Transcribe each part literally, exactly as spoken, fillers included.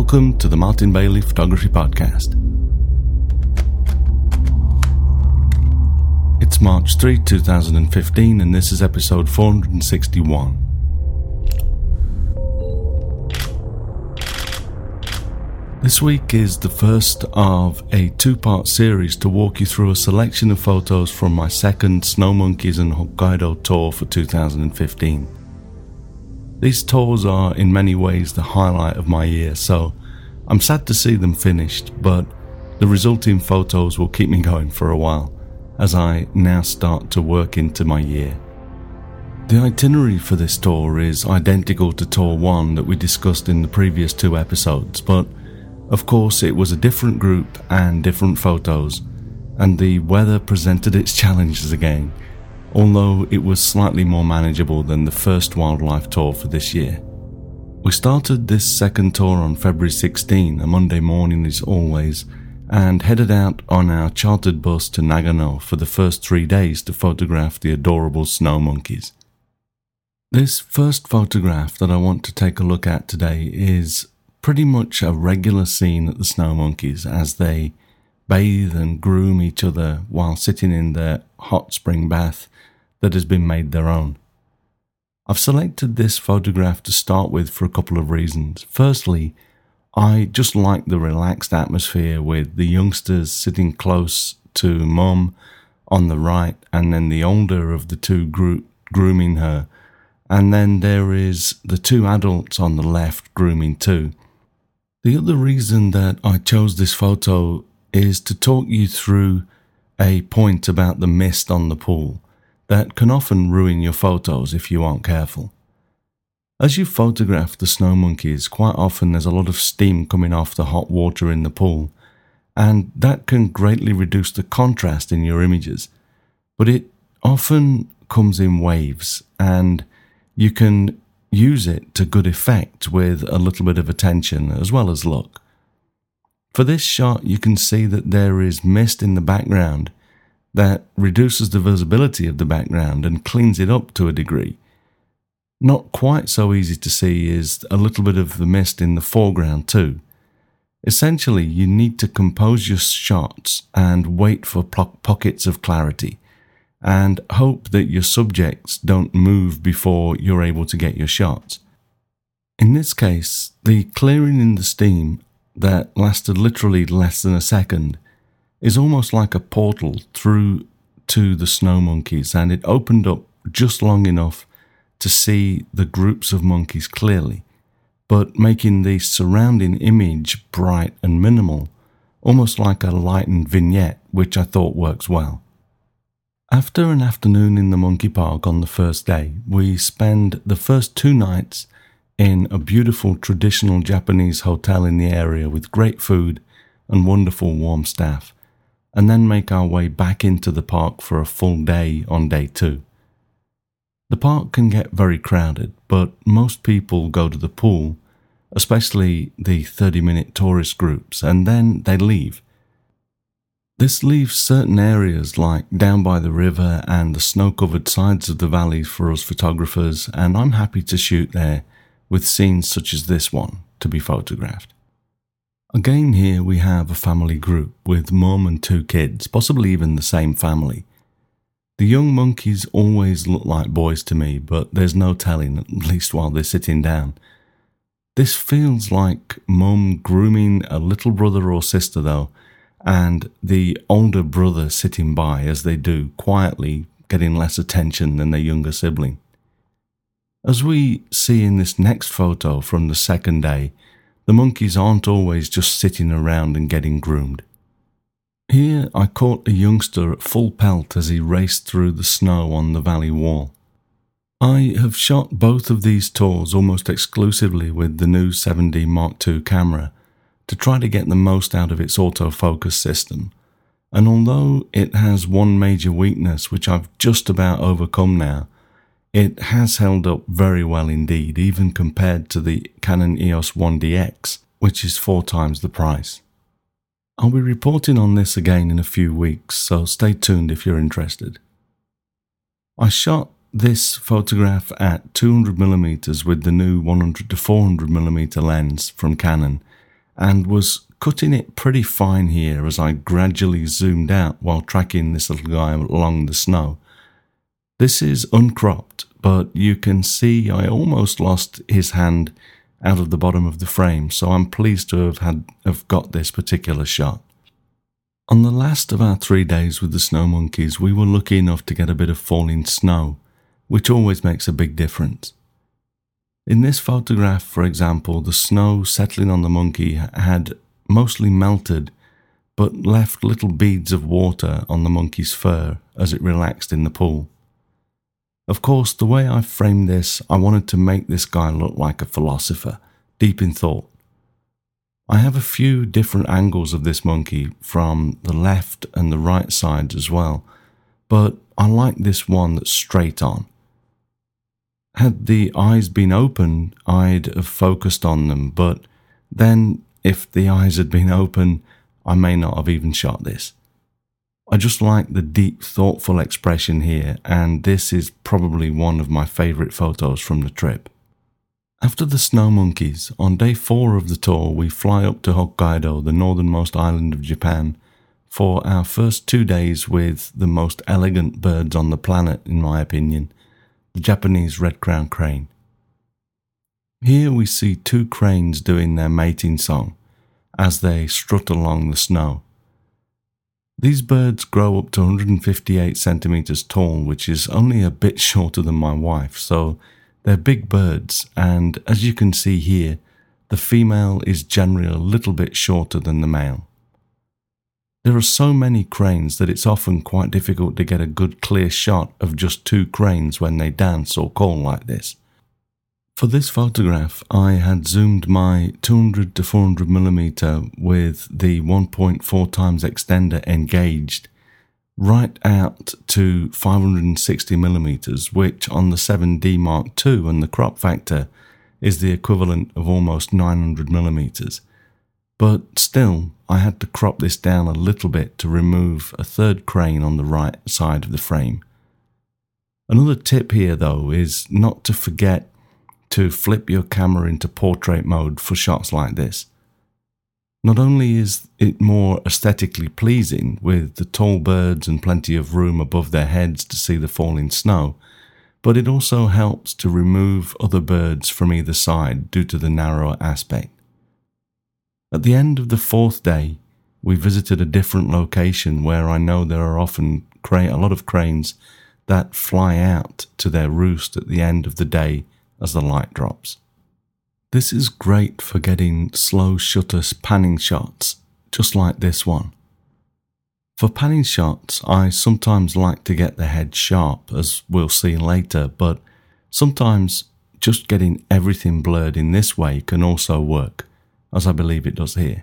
Welcome to the Martin Bailey Photography Podcast. It's March third, twenty fifteen, and this is episode four hundred sixty-one. This week is the first of a two-part series to walk you through a selection of photos from my second Snow Monkeys and Hokkaido tour for two thousand fifteen. These tours are in many ways the highlight of my year, so I'm sad to see them finished, but the resulting photos will keep me going for a while as I now start to work into my year. The itinerary for this tour is identical to Tour one that we discussed in the previous two episodes, but of course it was a different group and different photos, and the weather presented its challenges again, although it was slightly more manageable than the first wildlife tour for this year. We started this second tour on February sixteenth, a Monday morning as always, and headed out on our chartered bus to Nagano for the first three days to photograph the adorable snow monkeys. This first photograph that I want to take a look at today is pretty much a regular scene at the snow monkeys as they bathe and groom each other while sitting in their hot spring bath that has been made their own. I've selected this photograph to start with for a couple of reasons. Firstly, I just like the relaxed atmosphere with the youngsters sitting close to Mum on the right and then the older of the two group grooming her, and then there is the two adults on the left grooming too. The other reason that I chose this photo is to talk you through a point about the mist on the pool that can often ruin your photos if you aren't careful. As you photograph the snow monkeys, quite often there's a lot of steam coming off the hot water in the pool, and that can greatly reduce the contrast in your images. But it often comes in waves, and you can use it to good effect with a little bit of attention as well as luck. For this shot, you can see that there is mist in the background that reduces the visibility of the background and cleans it up to a degree. Not quite so easy to see is a little bit of the mist in the foreground too. Essentially, you need to compose your shots and wait for po- pockets of clarity, and hope that your subjects don't move before you're able to get your shots. In this case, the clearing in the steam that lasted literally less than a second is almost like a portal through to the snow monkeys, and it opened up just long enough to see the groups of monkeys clearly, but making the surrounding image bright and minimal, almost like a lightened vignette, which I thought works well. After an afternoon in the monkey park on the first day, we spend the first two nights in a beautiful traditional Japanese hotel in the area with great food and wonderful warm staff, and then make our way back into the park for a full day on day two. The park can get very crowded, but most people go to the pool, especially the thirty-minute tourist groups, and then they leave. This leaves certain areas like down by the river and the snow-covered sides of the valleys for us photographers, and I'm happy to shoot there with scenes such as this one to be photographed. Again here we have a family group with mum and two kids, possibly even the same family. The young monkeys always look like boys to me, but there's no telling, at least while they're sitting down. This feels like mum grooming a little brother or sister though, and the older brother sitting by as they do, quietly getting less attention than their younger sibling. As we see in this next photo from the second day, the monkeys aren't always just sitting around and getting groomed. Here I caught a youngster at full pelt as he raced through the snow on the valley wall. I have shot both of these tours almost exclusively with the new seven D Mark two camera to try to get the most out of its autofocus system, and although it has one major weakness which I've just about overcome now, it has held up very well indeed, even compared to the Canon E O S one D X, which is four times the price. I'll be reporting on this again in a few weeks, so stay tuned if you're interested. I shot this photograph at two hundred millimeters with the new one hundred to four hundred millimeter lens from Canon, and was cutting it pretty fine here as I gradually zoomed out while tracking this little guy along the snow. This is uncropped, but you can see I almost lost his hand out of the bottom of the frame, so I'm pleased to have had have got this particular shot. On the last of our three days with the snow monkeys, we were lucky enough to get a bit of falling snow, which always makes a big difference. In this photograph, for example, the snow settling on the monkey had mostly melted, but left little beads of water on the monkey's fur as it relaxed in the pool. Of course, the way I framed this, I wanted to make this guy look like a philosopher, deep in thought. I have a few different angles of this monkey from the left and the right sides as well, but I like this one that's straight on. Had the eyes been open, I'd have focused on them, but then if the eyes had been open, I may not have even shot this. I just like the deep, thoughtful expression here, and this is probably one of my favourite photos from the trip. After the snow monkeys, on day four of the tour, we fly up to Hokkaido, the northernmost island of Japan, for our first two days with the most elegant birds on the planet, in my opinion, the Japanese red-crowned crane. Here we see two cranes doing their mating song as they strut along the snow. These birds grow up to one hundred fifty-eight centimeters tall, which is only a bit shorter than my wife, so they're big birds, and as you can see here, the female is generally a little bit shorter than the male. There are so many cranes that it's often quite difficult to get a good clear shot of just two cranes when they dance or call like this. For this photograph, I had zoomed my two hundred to four hundred millimeter with the one point four times extender engaged right out to five hundred sixty millimeters, which on the seven D Mark two and the crop factor is the equivalent of almost nine hundred millimeters. But still, I had to crop this down a little bit to remove a third crane on the right side of the frame. Another tip here though is not to forget to flip your camera into portrait mode for shots like this. Not only is it more aesthetically pleasing with the tall birds and plenty of room above their heads to see the falling snow, but it also helps to remove other birds from either side due to the narrower aspect. At the end of the fourth day, we visited a different location where I know there are often cra- a lot of cranes that fly out to their roost at the end of the day as the light drops. This is great for getting slow shutter panning shots, just like this one. For panning shots, I sometimes like to get the head sharp, as we'll see later, but sometimes just getting everything blurred in this way can also work, as I believe it does here.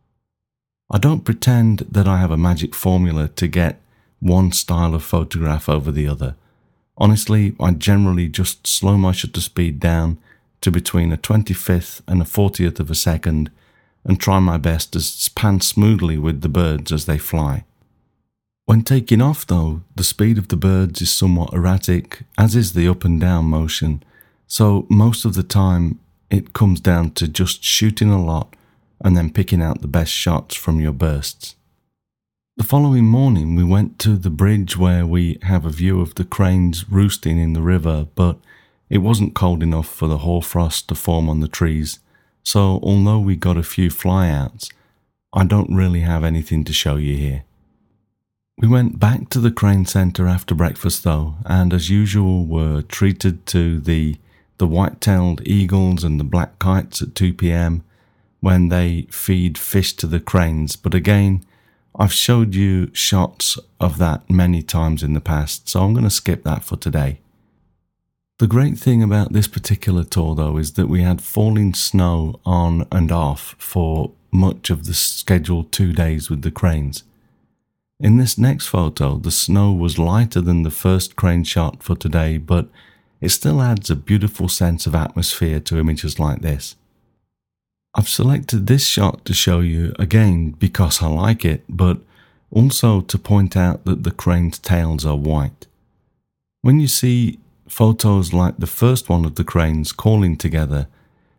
I don't pretend that I have a magic formula to get one style of photograph over the other. Honestly, I generally just slow my shutter speed down to between a twenty-fifth and a fortieth of a second and try my best to pan smoothly with the birds as they fly. When taking off though, the speed of the birds is somewhat erratic, as is the up and down motion, so most of the time it comes down to just shooting a lot and then picking out the best shots from your bursts. The following morning we went to the bridge where we have a view of the cranes roosting in the river, but it wasn't cold enough for the hoarfrost to form on the trees, so although we got a few flyouts, I don't really have anything to show you here. We went back to the crane centre after breakfast though, and as usual were treated to the, the white-tailed eagles and the black kites at two p m when they feed fish to the cranes, but again, I've showed you shots of that many times in the past, so I'm going to skip that for today. The great thing about this particular tour though is that we had falling snow on and off for much of the scheduled two days with the cranes. In this next photo, the snow was lighter than the first crane shot for today, but it still adds a beautiful sense of atmosphere to images like this. I've selected this shot to show you again because I like it, but also to point out that the crane's tails are white. When you see photos like the first one of the cranes calling together,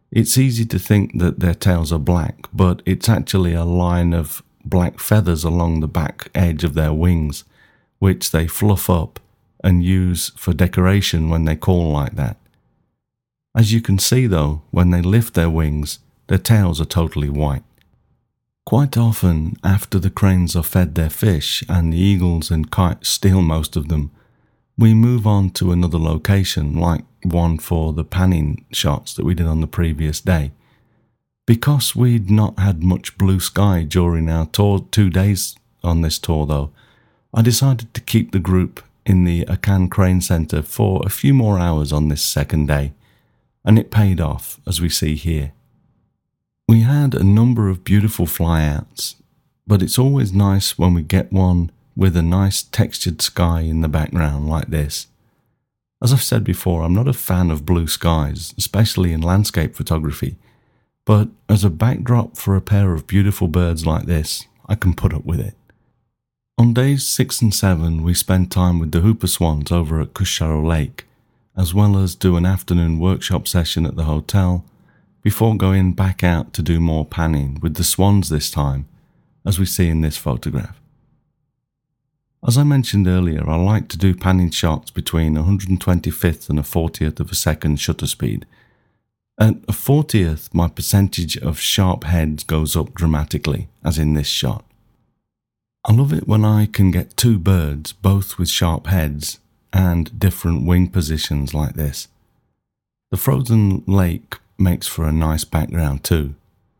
It's easy to think that their tails are black, but it's actually a line of black feathers along the back edge of their wings, which they fluff up and use for decoration when they call like that. As you can see though, when they lift their wings, their tails are totally white. Quite often, after the cranes are fed their fish and the eagles and kites steal most of them, we move on to another location, like one for the panning shots that we did on the previous day. Because we'd not had much blue sky during our tour, two days on this tour though, I decided to keep the group in the Akan Crane Centre for a few more hours on this second day, and it paid off, as we see here. We had a number of beautiful flyouts, but it's always nice when we get one with a nice textured sky in the background like this. As I've said before, I'm not a fan of blue skies, especially in landscape photography, but as a backdrop for a pair of beautiful birds like this, I can put up with it. On days six and seven, we spent time with the Hooper Swans over at Kusharo Lake, as well as do an afternoon workshop session at the hotel, before going back out to do more panning with the swans this time, as we see in this photograph. As I mentioned earlier, I like to do panning shots between one hundred twenty-fifth and a fortieth of a second shutter speed. At a fortieth, my percentage of sharp heads goes up dramatically, as in this shot. I love it when I can get two birds, both with sharp heads and different wing positions like this. The frozen lake makes for a nice background too.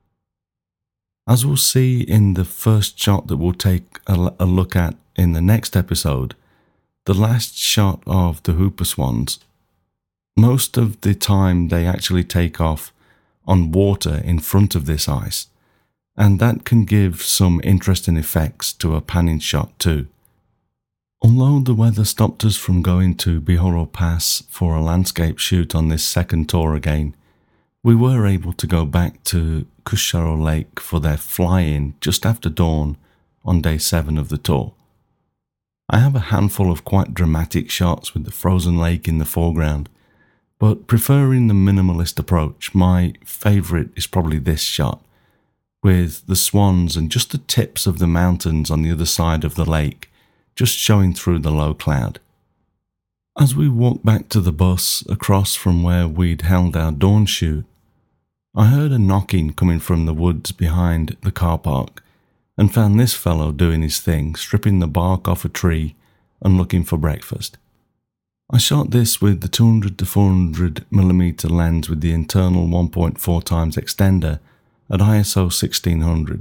As we'll see in the first shot that we'll take a, a look at in the next episode, the last shot of the Hooper Swans, most of the time they actually take off on water in front of this ice, and that can give some interesting effects to a panning shot too. Although the weather stopped us from going to Bihoro Pass for a landscape shoot on this second tour again, we were able to go back to Kusharo Lake for their fly-in just after dawn on day seven of the tour. I have a handful of quite dramatic shots with the frozen lake in the foreground, but preferring the minimalist approach, my favourite is probably this shot, with the swans and just the tips of the mountains on the other side of the lake, just showing through the low cloud. As we walked back to the bus across from where we'd held our dawn shoot, I heard a knocking coming from the woods behind the car park, and found this fellow doing his thing, stripping the bark off a tree and looking for breakfast. I shot this with the two hundred to four hundred millimeter lens with the internal one point four times extender at I S O sixteen hundred.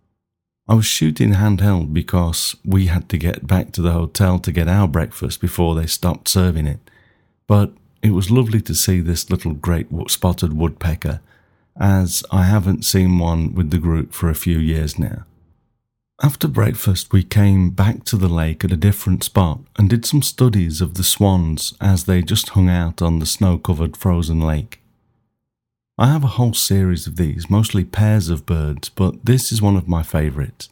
I was shooting handheld because we had to get back to the hotel to get our breakfast before they stopped serving it, but it was lovely to see this little great spotted woodpecker, as I haven't seen one with the group for a few years now. After breakfast, we came back to the lake at a different spot and did some studies of the swans as they just hung out on the snow-covered frozen lake. I have a whole series of these, mostly pairs of birds, but this is one of my favourites.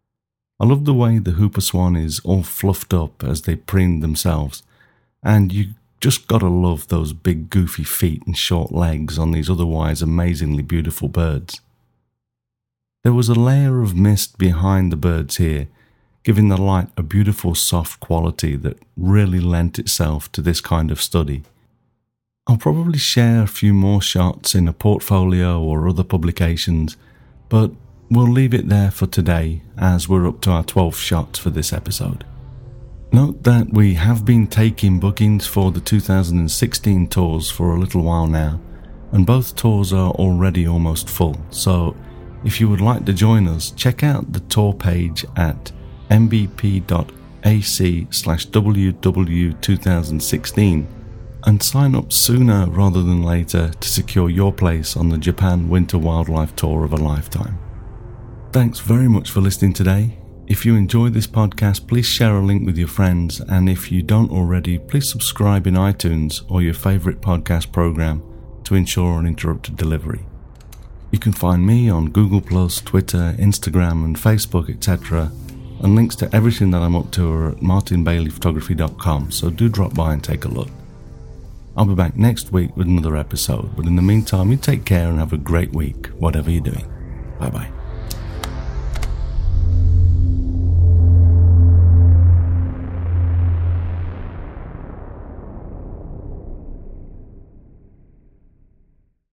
I love the way the Hooper Swan is all fluffed up as they preen themselves, and you just gotta love those big goofy feet and short legs on these otherwise amazingly beautiful birds. There was a layer of mist behind the birds here, giving the light a beautiful soft quality that really lent itself to this kind of study. I'll probably share a few more shots in a portfolio or other publications, but we'll leave it there for today as we're up to our twelfth shots for this episode. Note that we have been taking bookings for the two thousand sixteen tours for a little while now, and both tours are already almost full, so if you would like to join us, check out the tour page at mbp.ac slash ww2016 and sign up sooner rather than later to secure your place on the Japan Winter Wildlife Tour of a lifetime. Thanks very much for listening today. If you enjoyed this podcast, please share a link with your friends, and if you don't already, please subscribe in iTunes or your favourite podcast program to ensure uninterrupted delivery. You can find me on Google plus, Twitter, Instagram and Facebook, et cetera, and links to everything that I'm up to are at martin bailey photography dot com, so do drop by and take a look. I'll be back next week with another episode, but in the meantime, you take care and have a great week, whatever you're doing. Bye bye.